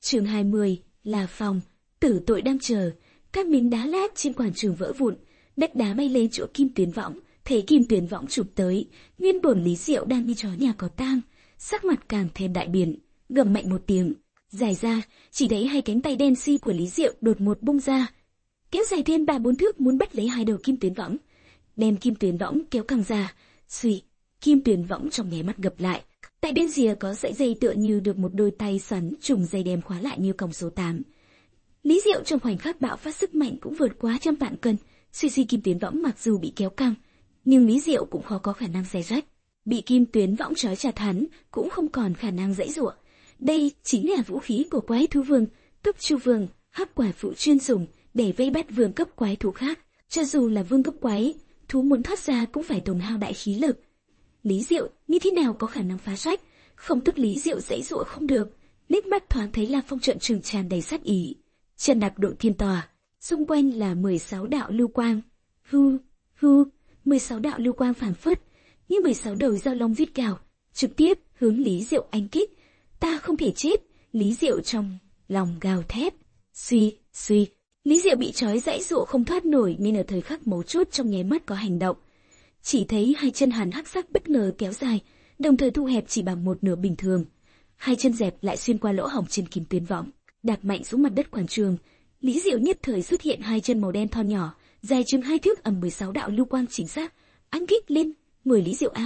Chương 20, là phòng, tử tội đang chờ. Các miếng đá lát trên quảng trường vỡ vụn, đất đá bay lên chỗ Kim Tuyến Võng. Thấy Kim Tuyến Võng chụp tới, nguyên bổn Lý Diệu đang như chó nhà có tang, sắc mặt càng thêm đại biến, gầm mạnh một tiếng, dài ra, chỉ thấy hai cánh tay đen xi của Lý Diệu đột ngột bung ra, kéo dài thêm 3-4 thước muốn bắt lấy hai đầu Kim Tuyến Võng, đem Kim Tuyến Võng kéo căng ra. Suy, Kim Tuyến Võng trong nháy mắt gập lại, tại bên rìa có sợi dây tựa như được một đôi tay xoắn trùng dây đem khóa lại như còng số 8. Lý Diệu trong khoảnh khắc bạo phát sức mạnh cũng vượt quá 100 vạn cân. Suy Kim Tuyến Võng mặc dù bị kéo căng, nhưng Lý Diệu cũng khó có khả năng xé rách. Bị Kim Tuyến Võng trói chặt hắn cũng không còn khả năng giãy giụa. Đây chính là vũ khí của quái thú vương, Túc Chu Vương, Hắc Quả Phụ chuyên dùng để vây bắt vương cấp quái thú khác. Cho dù là vương cấp quái thú muốn thoát ra cũng phải tốn hao đại khí lực. Lý Diệu như thế nào có khả năng phá rách? Không tức Lý Diệu giãy giụa không được, liếc mắt thoáng thấy La Phong trợn trừng tràn đầy sát ý. Chân đạp độ thiên tòa, xung quanh là 16 đạo lưu quang. Hu, hu, 16 đạo lưu quang phảng phất như 16 đầu dao long vít cào, trực tiếp hướng Lý Diệu anh kích. Ta không thể chết, Lý Diệu trong lòng gào thét. Suy, Lý Diệu bị trói giãy giụa không thoát nổi nên ở thời khắc mấu chốt trong nháy mắt có hành động. Chỉ thấy hai chân hắn hắc sắc bất ngờ kéo dài, đồng thời thu hẹp chỉ bằng một nửa bình thường. Hai chân dẹp lại xuyên qua lỗ hổng trên Kim Tuyến Võng, đạp mạnh xuống mặt đất quảng trường. Lý Diệu nhất thời xuất hiện hai chân màu đen thon nhỏ, dài chừng 2 thước, 16 đạo lưu quang chính xác, anh kích lên người Lý Diệu.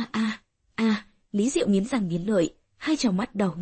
Lý Diệu nghiến răng nghiến lợi, hai tròng mắt đỏ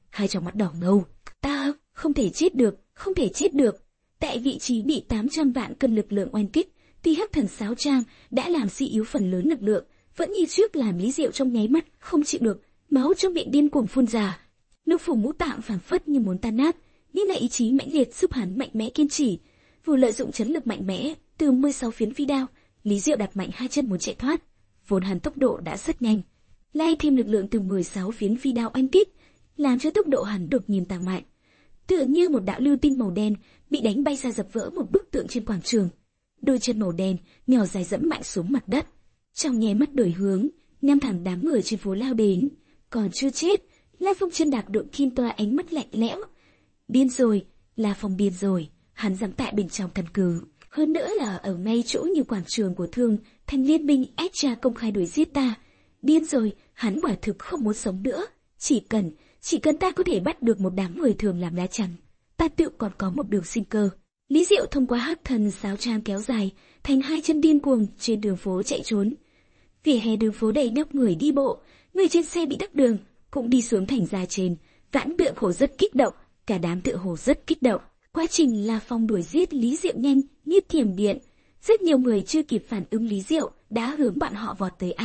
ngầu. Ta không thể chết được. Tại vị trí bị 800 vạn cân lực lượng oanh kích, thì Hắc Thần Sáo Trang đã làm suy yếu phần lớn lực lượng, vẫn như trước làm Lý Diệu trong nháy mắt không chịu được, máu trong miệng điên cuồng phun ra. Lục phủ ngũ tạng phảng phất như muốn tan nát, nhưng là ý chí mãnh liệt giúp hắn mạnh mẽ kiên trì. Vừa lợi dụng chấn lực mạnh mẽ từ 16 phiến phi đao, Lý Diệu đặt mạnh hai chân muốn chạy thoát. Vốn hắn tốc độ đã rất nhanh, lại thêm lực lượng từ 16 phiến phi đao oanh kích, làm cho tốc độ hắn đột nhiên tăng mạnh. Tựa như một đạo lưu tinh màu đen bị đánh bay ra dập vỡ một bức tượng trên quảng trường. Đôi chân màu đen nhỏ dài dẫm mạnh xuống mặt đất, trong nháy mắt đổi hướng, nhắm thẳng đám người trên phố lao đến. Còn chưa chết, La Phong chân đạp đội kim toa, ánh mắt lạnh lẽo. Điên rồi, La Phong điên rồi, hắn dám tại bên trong căn cứ, hơn nữa là ở ngay chỗ như quảng trường của Thương Thành Liên minh ép cha công khai đuổi giết ta. Điên rồi, hắn quả thực không muốn sống nữa. Chỉ cần ta có thể bắt được một đám người thường làm lá chắn, ta tự còn có một đường sinh cơ. Lý Diệu thông qua Hắc Thần Sáo Trang kéo dài thành hai chân điên cuồng trên đường phố chạy trốn. Vỉa hè đường phố đầy nhóc người đi bộ, người trên xe bị tắc đường cũng đi xuống thành ra trên. Vãn Tượng Hổ rất kích động, cả đám Tượng Hổ rất kích động. Quá trình La Phong đuổi giết Lý Diệu nhanh như thiểm điện, rất nhiều người chưa kịp phản ứng Lý Diệu đã hướng bọn họ vọt tới.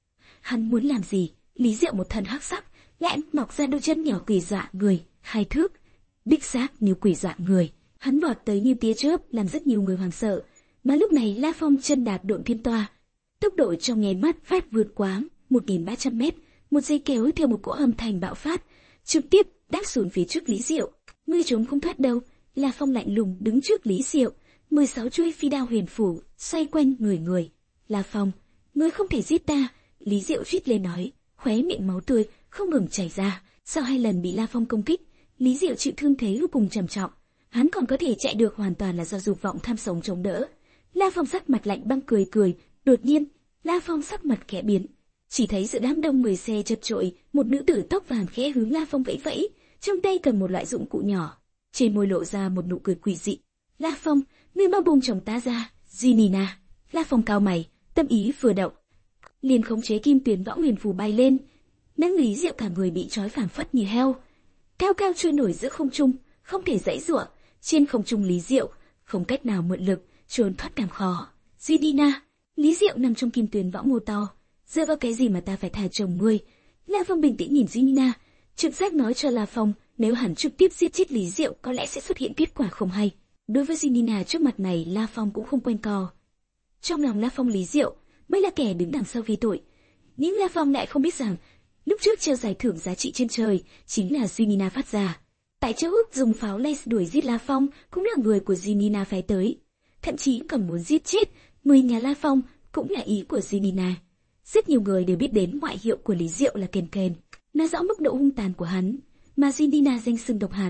Hắn muốn làm gì? Lý Diệu một thân hắc sắc, lại mọc ra đôi chân nhỏ quỷ dọa người, 2 thước, đích xác như quỷ dọa người. Hắn vọt tới như tia chớp, làm rất nhiều người hoảng sợ. Mà lúc này La Phong chân đạp độn thiên toa, tốc độ trong nháy mắt phát vượt quá 1.300 mét, một dây kéo theo một cỗ âm thanh bạo phát, trực tiếp đáp xuống phía trước Lý Diệu. Ngươi trốn không thoát đâu. La Phong lạnh lùng đứng trước Lý Diệu, 16 chuôi phi đao huyền phủ xoay quanh người. La Phong, ngươi không thể giết ta. Lý Diệu rít lên nói, khóe miệng máu tươi không ngừng chảy ra. Sau 2 lần bị La Phong công kích, Lý Diệu chịu thương thế vô cùng trầm trọng. Hắn còn có thể chạy được hoàn toàn là do dục vọng tham sống chống đỡ. La Phong sắc mặt lạnh băng cười. Đột nhiên, La Phong sắc mặt khẽ biến, chỉ thấy giữa đám đông người xe chật chội, một nữ tử tóc vàng khẽ hướng La Phong vẫy vẫy, trong tay cầm một loại dụng cụ nhỏ, trên môi lộ ra một nụ cười quỷ dị. La Phong, ngươi mau buông chồng ta ra, Ginina. La Phong cau mày, tâm ý vừa động, liền khống chế Kim Tuyến Võng huyền phù bay lên, nâng Lý Diệu cả người bị trói phảng phất như heo, cao cao trôi nổi giữa không trung, không thể giãy giụa. Trên không trung Lý Diệu không cách nào mượn lực, trốn thoát cảm khó. Ginina, Lý Diệu nằm trong Kim Tuyến Võng hô to, dựa vào cái gì mà ta phải thả chồng ngươi? La Phong bình tĩnh nhìn Ginina, trực giác nói cho La Phong, nếu hắn trực tiếp giết chết Lý Diệu có lẽ sẽ xuất hiện kết quả không hay. Đối với Ginina trước mặt này, La Phong cũng không quanh co. Trong lòng La Phong, Lý Diệu mới là kẻ đứng đằng sau vi tội, nhưng La Phong lại không biết rằng lúc trước treo giải thưởng giá trị trên trời chính là Ginina phát ra. Tại Châu Úc dùng pháo laser đuổi giết La Phong cũng là người của Ginina phái tới, thậm chí còn muốn giết chết 10 nhà La Phong cũng là ý của Ginina. Rất nhiều người đều biết đến ngoại hiệu của Lý Diệu là Kền, nói rõ mức độ hung tàn của hắn, mà Ginina danh xưng độc hạt,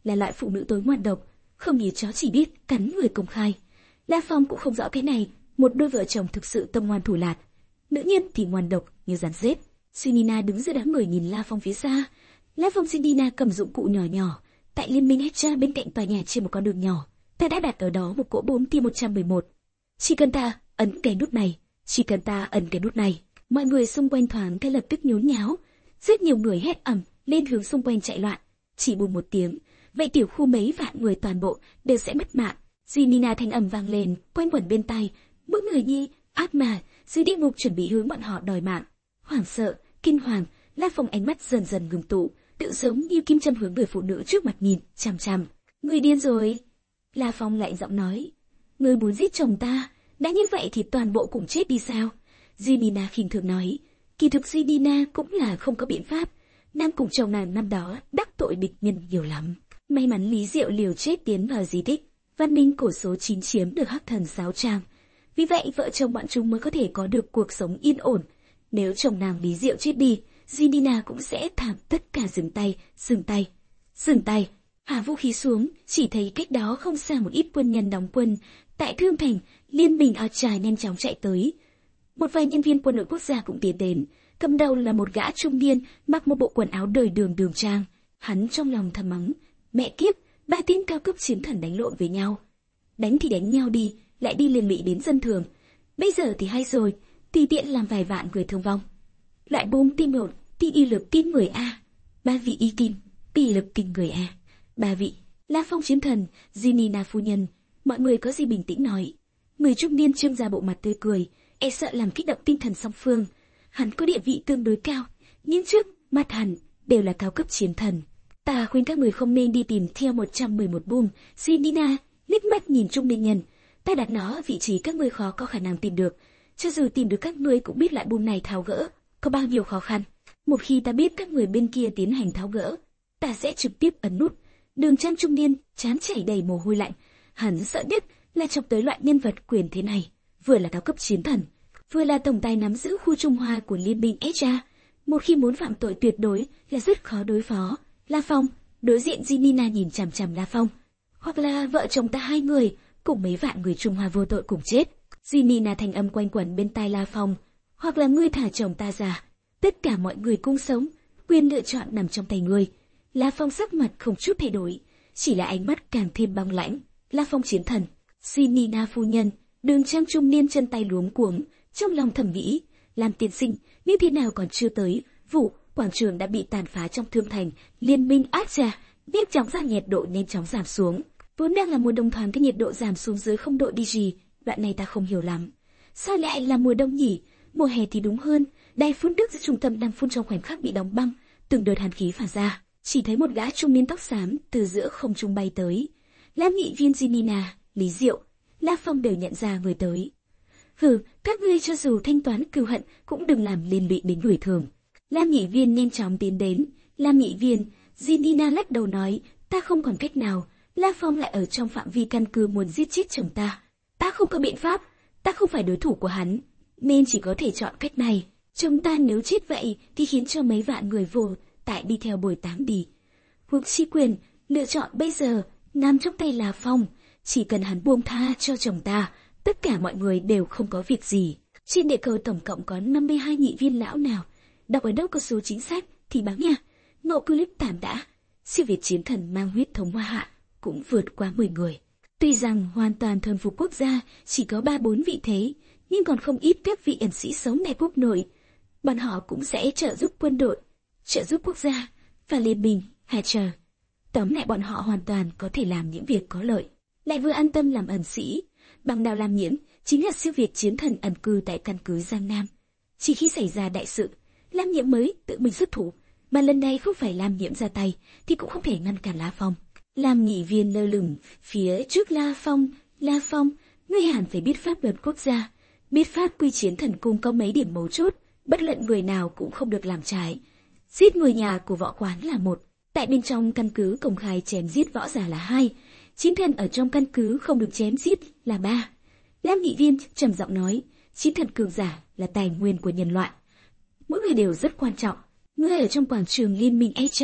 là loại phụ nữ tối ngoan độc, không như chó chỉ biết cắn người công khai. La Phong cũng không rõ cái này, một đôi vợ chồng thực sự tâm ngoan thủ lạt, nữ nhân thì ngoan độc như rắn rết. Sinina đứng giữa đám người nhìn La Phong phía xa. La Phong Sinina cầm dụng cụ nhỏ nhỏ, tại Liên minh Hecha bên cạnh tòa nhà trên một con đường nhỏ, ta đã đặt ở đó một cỗ 4T111. Chỉ cần ta ấn cái nút này, chỉ cần ta ấn cái nút này, mọi người xung quanh thoáng cái lập tức nhốn nháo, rất nhiều người hét ầm lên hướng xung quanh chạy loạn. Chỉ bùm một tiếng, vậy tiểu khu mấy vạn người toàn bộ đều sẽ mất mạng. Sinina thanh âm vang lên, quanh quẩn bên tai, mỗi người như ác ma dưới địa ngục chuẩn bị hướng bọn họ đòi mạng. Hoảng sợ, kinh hoàng, La Phong ánh mắt dần dần ngừng tụ, tự giống như kim châm hướng người phụ nữ trước mặt nhìn chằm chằm. Người điên rồi. La Phong lạnh giọng nói, người muốn giết chồng ta, đã như vậy thì toàn bộ cùng chết đi sao? Sinina khinh thường nói, kỳ thực Sinina cũng là không có biện pháp, nàng cùng chồng nàng năm đó đắc tội địch nhân nhiều lắm. May mắn Lý Diệu liều chết tiến vào di tích Văn Minh cổ số 9 chiếm được Hắc Thần Sáo Trang, vì vậy vợ chồng bọn chúng mới có thể có được cuộc sống yên ổn. Nếu chồng nàng Lý Diệu chết đi, Sinina cũng sẽ thảm tất cả. Dừng tay, dừng tay, dừng tay. Hạ vũ khí xuống, chỉ thấy cách đó không xa một ít quân nhân đóng quân tại Thương Thành. Liên minh áo trài nhanh chóng chạy tới. Một vài nhân viên quân đội quốc gia cũng tiến đến, cầm đầu là một gã trung niên mặc một bộ quần áo đời đường trang. Hắn trong lòng thầm mắng, mẹ kiếp, ba tên cao cấp chiến thần đánh lộn với nhau. Đánh thì đánh nhau đi, lại đi liên lụy đến dân thường. Bây giờ thì hay rồi, tùy tiện làm vài vạn người thương vong. Loại 4T1, ti y lực kinh người A, 3 vị y kim, ti lực kinh người A, 3 vị. La Phong chiến thần, Sinina phu nhân, mọi người có gì bình tĩnh nói. Người trung niên trương ra bộ mặt tươi cười, e sợ làm kích động tinh thần song phương. Hắn có địa vị tương đối cao, nhưng trước mặt hắn đều là cao cấp chiến thần. Ta khuyên các người không nên đi tìm theo 111 boom. Sinina liếc mắt nhìn trung niên nhân, ta đặt nó ở vị trí các ngươi khó có khả năng tìm được. Cho dù tìm được các ngươi cũng biết loại boom này tháo gỡ có bao nhiêu khó khăn. Một khi ta biết các người bên kia tiến hành tháo gỡ, ta sẽ trực tiếp ấn nút. Đường Trang trung niên trán chảy đầy mồ hôi lạnh, hắn sợ nhất là chọc tới loại nhân vật quyền thế này, vừa là cao cấp chiến thần, vừa là tổng tài nắm giữ khu Trung Hoa của Liên minh Hecha. Một khi muốn phạm tội tuyệt đối là rất khó đối phó. La Phong, đối diện Sinina nhìn chằm chằm La Phong, hoặc là vợ chồng ta hai người cùng mấy vạn người Trung Hoa vô tội cùng chết. Sinina thanh âm quanh quẩn bên tai La Phong, hoặc là ngươi thả chồng ta ra, tất cả mọi người cùng sống, quyền lựa chọn nằm trong tay ngươi. La Phong sắc mặt không chút thay đổi, chỉ là ánh mắt càng thêm băng lãnh. La Phong chiến thần, Sinina phu nhân, Đường Trang trung niên chân tay luống cuống, trong lòng thầm nghĩ, làm tiên sinh, như thế nào còn chưa tới, vụ quảng trường đã bị tàn phá trong Thương Thành. Liên minh Hecha biết chóng ra nhiệt độ nhanh chóng giảm xuống, vốn đang là mùa đông thoáng cái nhiệt độ giảm xuống dưới 0 độ đi gì, đoạn này ta không hiểu lắm. Sao lại là mùa đông nhỉ? Mùa hè thì đúng hơn. Đài phun nước giữa trung tâm đang phun trong khoảnh khắc bị đóng băng, từng đợt hàn khí phả ra. Chỉ thấy một gã trung niên tóc xám từ giữa không trung bay tới. Lam nghị viên Sinina, Lý Diệu, La Phong đều nhận ra người tới. Hừ, các ngươi cho dù thanh toán cừu hận cũng đừng làm liên lụy đến người thường. Lam nghị viên nhanh chóng tiến đến. Lam nghị viên, Sinina lắc đầu nói, ta không còn cách nào. La Phong lại ở trong phạm vi căn cứ muốn giết chết chồng ta. Ta không có biện pháp, ta không phải đối thủ của hắn, nên chỉ có thể chọn cách này. Chồng ta nếu chết vậy thì khiến cho mấy vạn người vô tại đi theo bồi táng đi. Huống chi quyền lựa chọn bây giờ nằm trong tay La Phong, chỉ cần hắn buông tha cho chồng ta, tất cả mọi người đều không có việc gì. Trên địa cầu tổng cộng có 52 nghị viên lão nào, đọc ở đâu có số chính xác thì báo nha. Ngộ clip tạm đã, siêu việt chiến thần mang huyết thống Hoa Hạ cũng vượt qua 10 người. Tuy rằng hoàn toàn thuần phục quốc gia chỉ có 3-4 vị thế, nhưng còn không ít các vị ẩn sĩ sống tại quốc nội. Bọn họ cũng sẽ trợ giúp quân đội, trợ giúp quốc gia và liên minh Hecha. Tóm lại bọn họ hoàn toàn có thể làm những việc có lợi, lại vừa an tâm làm ẩn sĩ. Bằng Đào Lam Nhiễm chính là siêu việt chiến thần ẩn cư tại căn cứ Giang Nam. Chỉ khi xảy ra đại sự, Lam Nhiễm mới tự mình xuất thủ, mà lần này không phải Lam Nhiễm ra tay thì cũng không thể ngăn cản La Phong. Lam nghị viên lơ lửng phía trước La Phong. La Phong, ngươi hẳn phải biết pháp luật quốc gia, biết pháp quy chiến thần cung có mấy điểm mấu chốt, bất luận người nào cũng không được làm trái. Giết người nhà của võ quán là 1, tại bên trong căn cứ công khai chém giết võ giả là 2, chiến thần ở trong căn cứ không được chém giết là 3. Lam nghị viên trầm giọng nói, chiến thần cường giả là tài nguyên của nhân loại, mỗi người đều rất quan trọng. Ngươi ở trong quảng trường Liên minh Hecha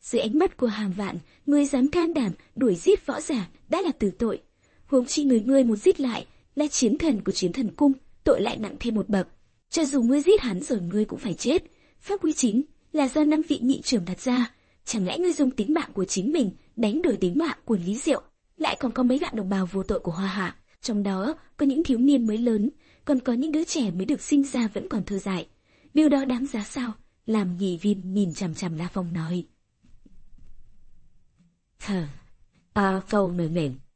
Dưới ánh mắt của Hàm Vạn, ngươi dám can đảm đuổi giết võ giả đã là tử tội. Huống chi ngươi muốn giết lại là chiến thần của Chiến Thần Cung, tội lại nặng thêm một bậc. Cho dù ngươi giết hắn rồi ngươi cũng phải chết. Pháp quy chính là do 5 vị nhị trưởng đặt ra. Chẳng lẽ ngươi dùng tính mạng của chính mình đánh đổi tính mạng của Lý Diệu? Lại còn có mấy bạn đồng bào vô tội của Hoa Hạ, trong đó có những thiếu niên mới lớn, còn có những đứa trẻ mới được sinh ra vẫn còn thơ dại. Điều đó đáng giá sao? Làm Nhị Viêm nhìn chằm chằm La Phong nói. Câu nổi mềm.